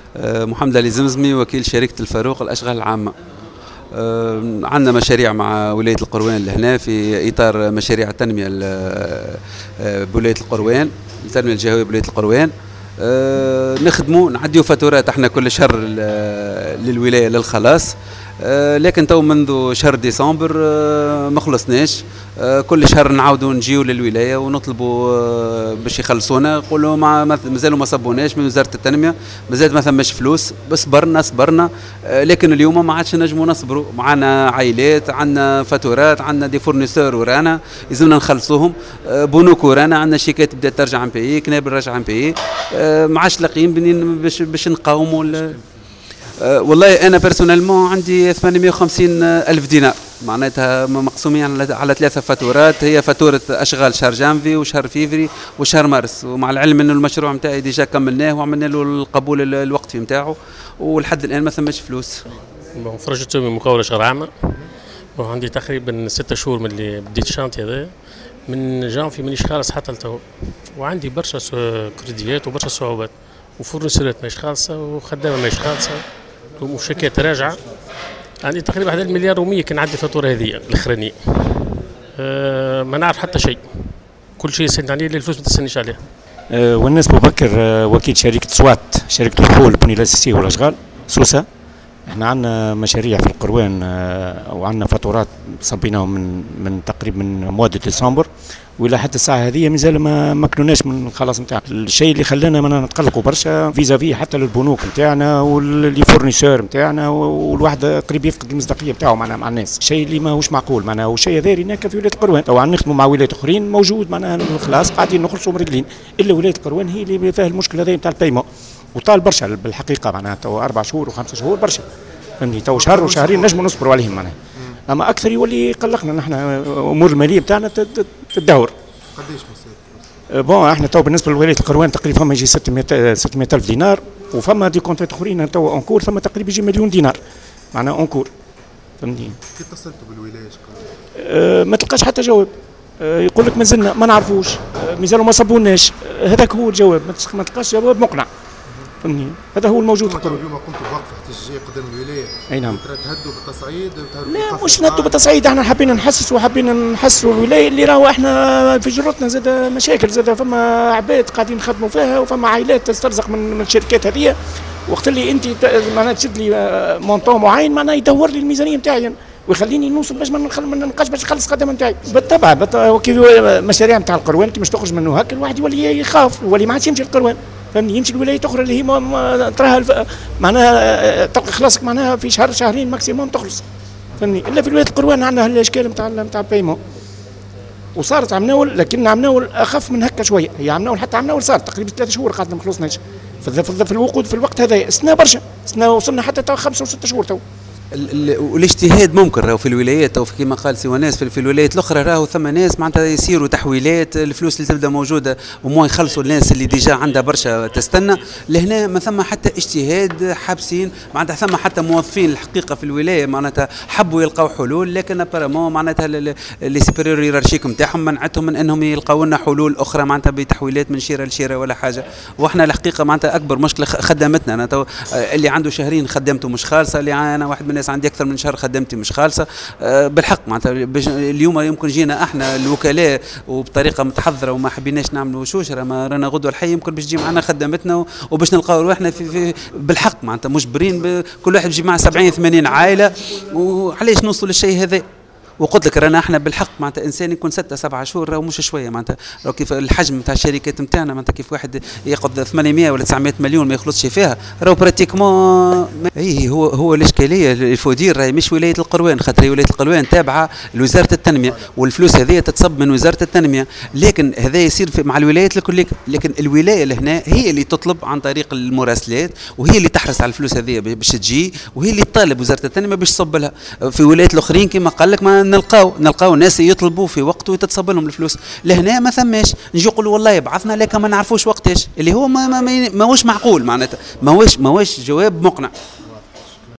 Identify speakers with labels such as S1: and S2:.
S1: محمد علي زمزمي، وكيل شركة الفاروق الأشغال العامة. عندنا مشاريع مع ولاية القروان لهنا في إطار مشاريع التنمية بولاية القروان، التنمية الجهوية بولاية القروان. نخدموا نعديو فاتورات احنا كل شهر للولاية للخلاص، لكن تو منذ شهر ديسمبر ما خلصناش. كل شهر نعاودوا نجيو للولايه ونطلبوا باش يخلصونا، يقولوا مازالوا ما صبوناش من وزاره التنميه، مازال ما ثماش فلوس. بس صبرنا لكن اليوم ما عادش نجموا نصبروا. معنا عائلات، عندنا فاتورات، عندنا دي فورنيسور ورانا لازمنا نخلصوهم، بنوك ورانا، عندنا شيكات بدات ترجع عن بي، كنابل راجعه عن بي، ما عادش لاقيين باش نقاوموا. والله انا بيرسونيلمون عندي 850 الف دينار، معناتها مقسومين على 3 فاتورات. هي فاتوره اشغال شهر جانفي وشهر فيفري وشهر مارس، ومع العلم انه المشروع نتاعي ديجا كملناه وعملنا له القبول الوقتي نتاعو، ولحد الان ما ثماش فلوس.
S2: فرجت من مقاولة شهر عامة، وعندي تقريبا 6 شهور من اللي بديت الشانتي هذا، من جانفي مانيش خالص حتى لتو، وعندي برشا كريديات وبرشا صعوبات، وفورنيسورات ماهيش خالصة، وخدامة ماهيش خالصة، وشيكات راجعة. عندي تقريبا 1 مليار و100 كان عندي الفاتورة هذه الأخرانية. ما نعرف حتى شيء، كل شيء سنت عليه الفلوس ما تستنيش عليها.
S3: والناس بكر وكيل شركة سوات، شركة الحقول البنية الأساسية والأشغال سوسة. احنا عندنا مشاريع في القروان وعندنا فاتورات صبيناهم من تقريبا من مواد ديسمبر، والى حتى الساعه هذه مازال ما كنوناش من الخلاص نتاعنا. الشيء اللي خلانا ما نتقلقوا برشا فيزافي حتى للبنوك نتاعنا واللي فورنيسور نتاعنا، والواحد قريب يفقد المصداقيه نتاعو مع الناس، الشيء اللي ماهوش معقول معناها. والشيء هذا هناك في ولايه القروان طبعا نخدموا مع ولايات اخرين موجود معناها الخلاص قاعدين نخلصوا مرقلين، الا ولايه القروان هي اللي فيها المشكله هذه نتاع البايمون، وطال برشا بالحقيقه معناها تو 4 شهور و5 شهور برشا، فهمني. تو شهر وشهرين نجموا نصبروا عليهم معناها، اما اكثر يولي يقلقنا نحن امور الماليه نتاعنا تدهور.
S4: قداش مسافه؟
S3: بون احنا تو بالنسبه لولايه القروان تقريبا فما يجي 600 الف دينار، وفما دي كونتات اخرين تو اونكور ثم تقريبا يجي مليون دينار معناها اونكور، فهمتني.
S4: كي اتصلتوا بالولايه
S3: ما تلقاش حتى جواب، يقول لك مازلنا ما نعرفوش، مازالوا ما صبوناش، هذاك هو الجواب، ما تلقاش جواب مقنع، فهمني. هذا هو الموجود في القروان.
S4: اليوم قمتوا بوقفه احتجاجيه قدام الولايه.
S3: اي نعم.
S4: تهدوا بالتصعيد؟
S3: لا مش نهدوا بالتصعيد، احنا حابين نحسوا الولايه اللي راهو احنا في جرتنا زاد مشاكل، زاد فما عباد قاعدين نخدموا فيها، وفما عائلات تسترزق من الشركات هذه. وقت اللي انت معناها تشد لي مونطون معين معناها يدور لي الميزانيه نتاعي ويخليني نوصل باش ما نبقاش باش نخلص الخدمه نتاعي. بالطبع كيف المشاريع نتاع القروان كي باش تخرج منه هكا الواحد يولي يخاف، يولي ما عادش يمشي للقروان، فهمني. يمشي لولايات اخرى اللي هي تراها معناها تلقى خلاصك معناها في شهر شهرين ماكسيموم تخلص، فهمني. الا في ولايه القروان عندنا الاشكال نتاع البايمون، وصارت عمناول، لكن عمناول اخف من هكا شويه. هي عمناول حتى عمناول صارت تقريبا 3 شهور قعدنا ما خلصناش في الوقود في الوقت هذا. سنه برشا، سنه وصلنا حتى 5 و6 شهور تو.
S1: والاجتهاد ممكن راهو في الولايات، او كما قال سي ناس في الولايات الاخرى راهو ثم ناس معناتها يسيروا تحويلات، الفلوس اللي تبدا موجوده وما يخلصوا الناس اللي ديجا عندها برشا تستنى. لهنا ما ثم حتى اجتهاد، حابسين معناتها ثم حتى موظفين الحقيقه في الولايه معناتها حبوا يلقاو حلول، لكن ابارامون معناتها لي سوبيريور هيرارشيك نتاعهم منعتهم من انهم يلقاو لنا حلول اخرى معناتها بتحويلات من شيره لشيره ولا حاجه. واحنا الحقيقه معناتها اكبر مشكله خدمتنا. انا اللي عنده شهرين خدمته مش خالصه، اللي انا واحد من الناس عندي اكثر من شهر خدمتي مش خالصه. بالحق معناتها اليوم يمكن جينا احنا الوكلاء وبطريقه متحضره وما حبيناش نعملوا شوشره، ما رانا غدوه الحي يمكن باش تجي معنا خدمتنا وباش نلقاو روحنا في بالحق معناتها مجبرين كل واحد يجي مع 70 80 عائله، وعلاش نوصلوا للشيء هذا. وقلت لك رانا احنا بالحق معناتها انسان يكون 6 7 شهور راهو مش شويه معناتها، راهو كيف الحجم نتاع الشركات نتاعنا معناتها كيف واحد ياخذ 800 ولا 900 مليون ما يخلصش فيها، راهو براتيكمون. اي هو الاشكاليه الفودير راهي مش ولايه القروان، خاطر ولايه القروان تابعه لوزاره التنميه، والفلوس هذه تتصب من وزاره التنميه، لكن هذا يصير مع الولايات الكل. لكن الولايه لهنا هي اللي تطلب عن طريق المراسلات، وهي اللي تحرص على الفلوس هذه باش تجي، وهي اللي تطالب وزاره التنميه باش تصب لها. في ولايات الاخرين كما قال لك ما نلقاو ناس يطلبوا في وقت وتتصب لهم الفلوس. لهنا ما ثماش، نجي نقولوا والله بعثنا لكن ما نعرفوش وقتاش، اللي هو ماهوش معقول معناتها، ماهوش جواب مقنع.